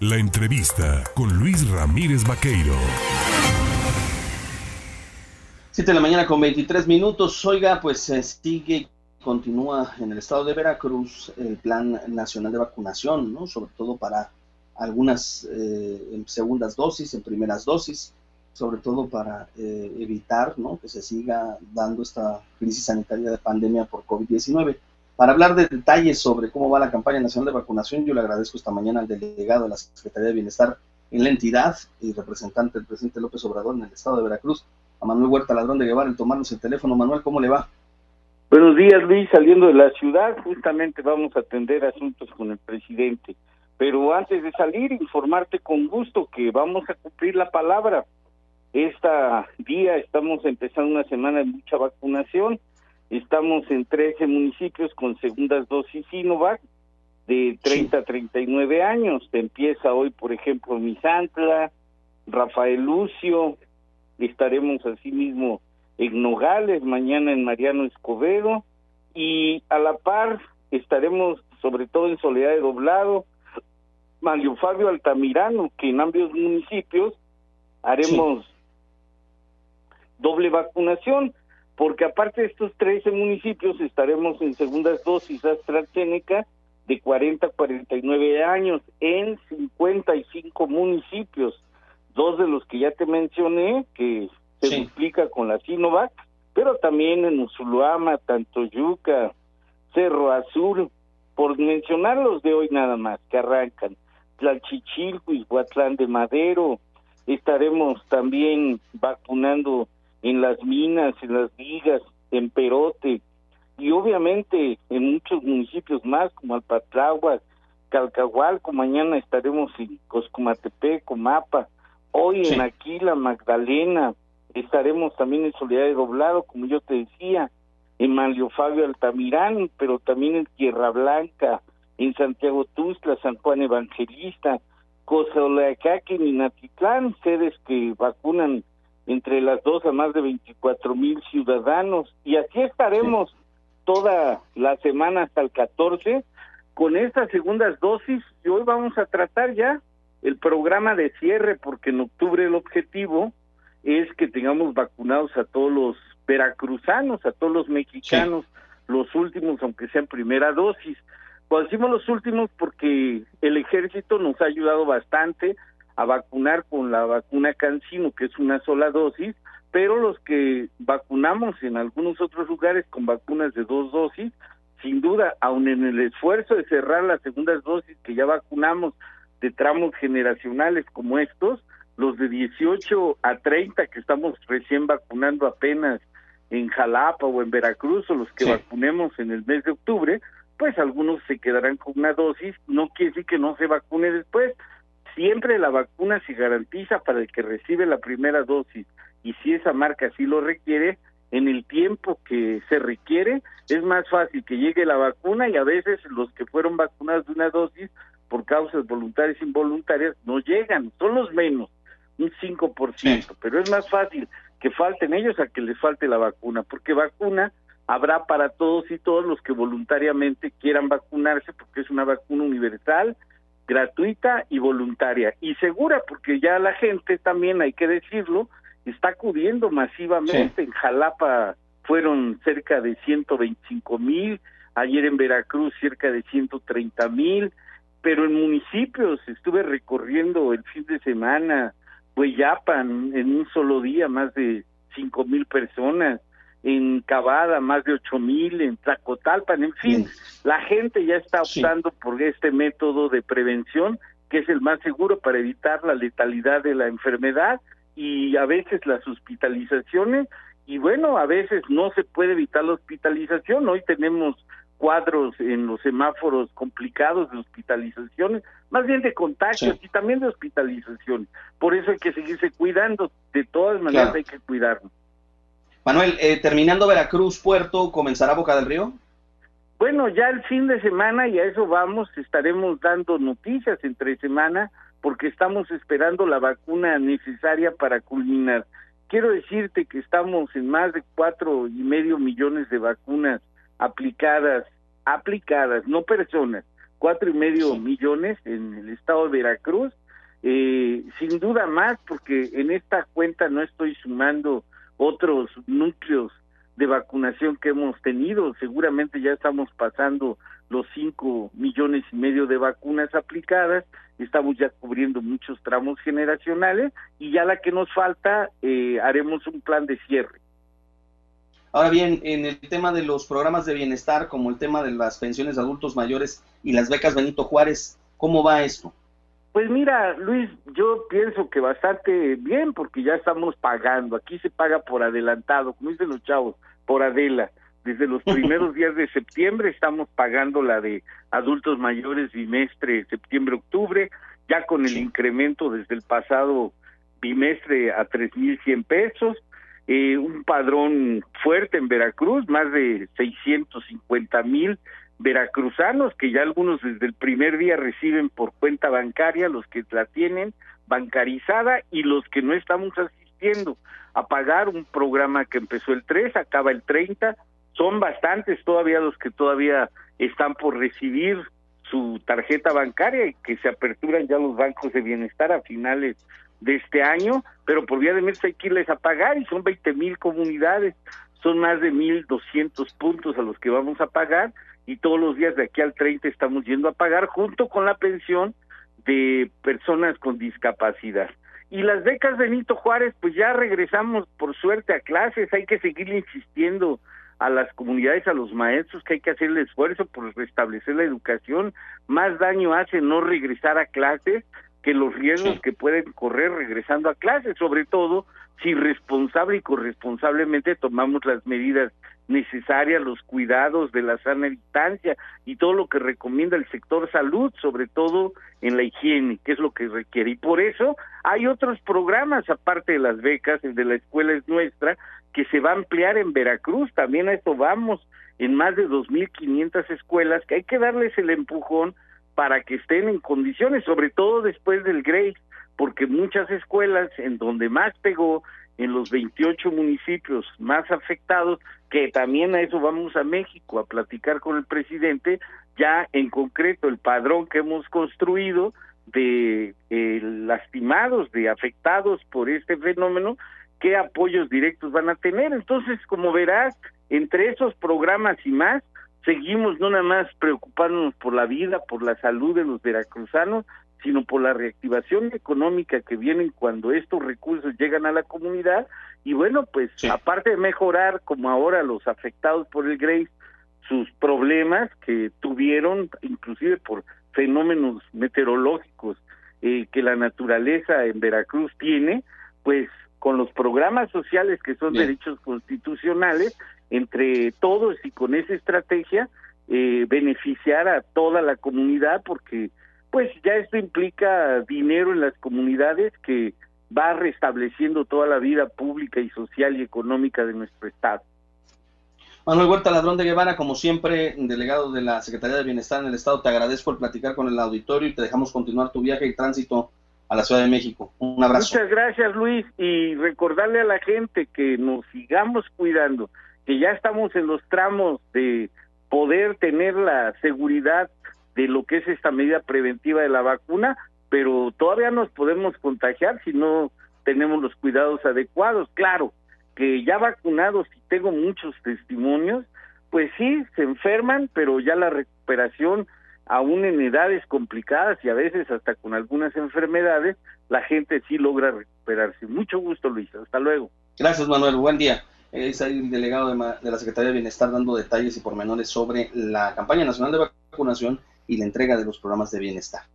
La entrevista con Luis Ramírez Vaqueiro. 7 de la mañana con 23 minutos. Oiga, pues continúa en el estado de Veracruz el Plan Nacional de Vacunación, ¿no? Sobre todo para algunas en segundas dosis, en primeras dosis, sobre todo para evitar, ¿no?, que se siga dando esta crisis sanitaria de pandemia por COVID-19. Para hablar de detalles sobre cómo va la campaña nacional de vacunación, yo le agradezco esta mañana al delegado de la Secretaría de Bienestar en la entidad y representante del presidente López Obrador en el estado de Veracruz, a Manuel Huerta Ladrón de Guevara, el tomarnos el teléfono. Manuel, ¿cómo le va? Buenos días, Luis. Saliendo de la ciudad, justamente vamos a atender asuntos con el presidente. Pero antes de salir, informarte con gusto que vamos a cumplir la palabra. Día estamos empezando una semana de mucha vacunación. Estamos en 13 municipios con segundas dosis Sinovac de 30 a 39 años. Empieza hoy, por ejemplo, Misantla, Rafael Lucio. Estaremos asimismo en Nogales, mañana en Mariano Escobedo, y a la par estaremos sobre todo en Soledad de Doblado, Mario Fabio Altamirano, que en ambos municipios haremos doble vacunación, porque aparte de estos 13 municipios estaremos en segundas dosis AstraZeneca de 40 a 49 años en 55 municipios, 2 de los que ya te mencioné, que se duplica con la Sinovac, pero también en Usulutama, Tantoyuca, Cerro Azul, por mencionar los de hoy nada más, que arrancan, Tlalchichilco, Ixhuatlán de Madero. Estaremos también vacunando en Las Minas, en Las Vigas, en Perote, y obviamente en muchos municipios más, como Alpatláhuac, Calcahualco. Mañana estaremos en Coscumatepec, Comapa. Hoy en Aquila, Magdalena. Estaremos también en Soledad de Doblado, como yo te decía, en Mario Fabio Altamirano, pero también en Tierra Blanca, en Santiago Tuxtla, San Juan Evangelista, Cozoleacaque y Minatitlán, sedes que vacunan entre las dos a más de 24,000 ciudadanos, y así estaremos toda la semana hasta el 14 con estas segundas dosis. Y hoy vamos a tratar ya el programa de cierre, porque en octubre el objetivo es que tengamos vacunados a todos los veracruzanos, a todos los mexicanos, los últimos, aunque sean primera dosis. Cuando decimos los últimos, porque el ejército nos ha ayudado bastante a vacunar con la vacuna CanSino, que es una sola dosis, pero los que vacunamos en algunos otros lugares con vacunas de 2 dosis, sin duda, aun en el esfuerzo de cerrar las segundas dosis que ya vacunamos de tramos generacionales como estos, los de 18 a 30 que estamos recién vacunando apenas en Jalapa o en Veracruz, o los que vacunemos en el mes de octubre, pues algunos se quedarán con una dosis. No quiere decir que no se vacune después. Siempre la vacuna se garantiza para el que recibe la primera dosis, y si esa marca así lo requiere, en el tiempo que se requiere, es más fácil que llegue la vacuna, y a veces los que fueron vacunados de una dosis por causas voluntarias e involuntarias no llegan, son los menos, un 5%, pero es más fácil que falten ellos a que les falte la vacuna, porque vacuna habrá para todos y todos los que voluntariamente quieran vacunarse, porque es una vacuna universal, gratuita y voluntaria, y segura, porque ya la gente también, hay que decirlo, está acudiendo masivamente. En Jalapa fueron cerca de 125,000, ayer en Veracruz cerca de 130,000, pero en municipios estuve recorriendo el fin de semana, Hueyapan en un solo día más de 5,000 personas, en Cavada más de 8,000, en Tlacotalpan, en fin, la gente ya está optando por este método de prevención, que es el más seguro para evitar la letalidad de la enfermedad y a veces las hospitalizaciones. Y bueno, a veces no se puede evitar la hospitalización. Hoy tenemos cuadros en los semáforos complicados de hospitalizaciones, más bien de contagios y también de hospitalizaciones. Por eso hay que seguirse cuidando, de todas maneras hay que cuidarnos. Manuel, terminando Veracruz, Puerto, ¿comenzará Boca del Río? Bueno, ya el fin de semana, y a eso vamos, estaremos dando noticias entre semana, porque estamos esperando la vacuna necesaria para culminar. Quiero decirte que estamos en más de 4,5 millones de vacunas aplicadas, no personas, 4.5 millones en el estado de Veracruz, sin duda más, porque en esta cuenta no estoy sumando otros núcleos de vacunación que hemos tenido. Seguramente ya estamos pasando los 5.5 millones de vacunas aplicadas, estamos ya cubriendo muchos tramos generacionales, y ya la que nos falta, haremos un plan de cierre. Ahora bien, en el tema de los programas de bienestar, como el tema de las pensiones de adultos mayores y las becas Benito Juárez, ¿cómo va esto? Pues mira, Luis, yo pienso que bastante bien, porque ya estamos pagando. Aquí se paga por adelantado, como dicen los chavos, por Adela. Desde los primeros días de septiembre estamos pagando la de adultos mayores bimestre septiembre-octubre, ya con el incremento desde el pasado bimestre a 3,100 pesos. Un padrón fuerte en Veracruz, más de 650,000 veracruzanos, que ya algunos desde el primer día reciben por cuenta bancaria, los que la tienen bancarizada, y los que no estamos asistiendo a pagar un programa que empezó el 3, acaba el 30, son bastantes todavía los que todavía están por recibir su tarjeta bancaria, y que se aperturan ya los bancos de bienestar a finales de este año, pero por vía de mes hay que irles a pagar, y son 20,000 comunidades, son más de 1,200 puntos a los que vamos a pagar, y todos los días de aquí al 30 estamos yendo a pagar, junto con la pensión de personas con discapacidad. Y las becas Benito Juárez, pues ya regresamos por suerte a clases. Hay que seguir insistiendo a las comunidades, a los maestros, que hay que hacer el esfuerzo por restablecer la educación. Más daño hace no regresar a clases que los riesgos que pueden correr regresando a clases, sobre todo si responsable y corresponsablemente tomamos las medidas necesarias, los cuidados de la sana distancia y todo lo que recomienda el sector salud, sobre todo en la higiene, que es lo que requiere. Y por eso hay otros programas, aparte de las becas, el de la escuela es nuestra, que se va a ampliar en Veracruz. También a esto vamos, en más de 2,500 escuelas, que hay que darles el empujón para que estén en condiciones, sobre todo después del Grace, porque muchas escuelas en donde más pegó, en los 28 municipios más afectados, que también a eso vamos a México a platicar con el presidente, ya en concreto el padrón que hemos construido de lastimados, de afectados por este fenómeno, qué apoyos directos van a tener. Entonces, como verás, entre esos programas y más, seguimos no nada más preocupándonos por la vida, por la salud de los veracruzanos, sino por la reactivación económica que vienen cuando estos recursos llegan a la comunidad. Y bueno, pues aparte de mejorar, como ahora los afectados por el Grace, sus problemas que tuvieron, inclusive por fenómenos meteorológicos que la naturaleza en Veracruz tiene, pues con los programas sociales que son derechos constitucionales, entre todos y con esa estrategia, beneficiar a toda la comunidad, porque pues ya esto implica dinero en las comunidades que va restableciendo toda la vida pública y social y económica de nuestro estado. Manuel Huerta Ladrón de Guevara, como siempre, delegado de la Secretaría de Bienestar en el Estado, te agradezco por platicar con el auditorio y te dejamos continuar tu viaje y tránsito a la Ciudad de México. Un abrazo. Muchas gracias, Luis, y recordarle a la gente que nos sigamos cuidando, que ya estamos en los tramos de poder tener la seguridad de lo que es esta medida preventiva de la vacuna, pero todavía nos podemos contagiar si no tenemos los cuidados adecuados. Claro, que ya vacunados, y tengo muchos testimonios, pues sí, se enferman, pero ya la recuperación, aún en edades complicadas y a veces hasta con algunas enfermedades, la gente sí logra recuperarse. Mucho gusto, Luis. Hasta luego. Gracias, Manuel. Buen día. Es el delegado de la Secretaría de Bienestar dando detalles y pormenores sobre la campaña nacional de vacunación y la entrega de los programas de bienestar.